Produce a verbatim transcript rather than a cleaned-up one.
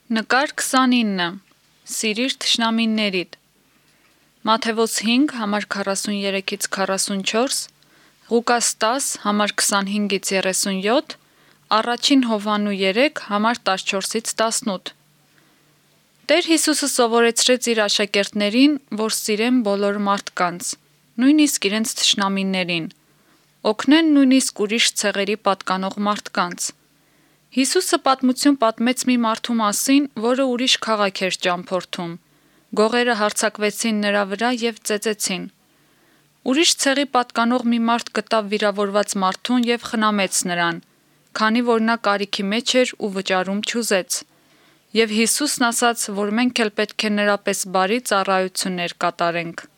Նկար քսանինը Սիրիր թշնամիներիդ Մատթեոս հինգ համար քառասուններեքից քառասունչորս, Ղուկաս տաս համար քսանհինգից երեսունյոթ, Առաջին Հովհաննու երեք համար տասնչորսից տասնութ։ Տեր Հիսուսը սովորեցրեց իր աշակերտներին, որ սիրեն բոլոր մարդկանց, նույնիսկ իրենց թշնամիներին, օգնեն նույնիսկ ուրիշ ցեղերի պատկանող մարդկանց։ Հիսուսը պատմություն պատմեց մի մարդու մասին, որը ուրիշ քաղաք էր ճամփորդում։ Գողերը հարձակվեցին նրա վրա և ծեծեցին։ Ուրիշ ցեղի պատկանող մի մարդ գտավ վիրավորված մարդուն և խնամեց նրան, քանի որ նա կարիքի մեջ էր ու վճարում չուզեց։ Եվ Հիսուսն ասաց, որ մենք էլ պետք է նրա պես բարի ծառայություններ կատարենք։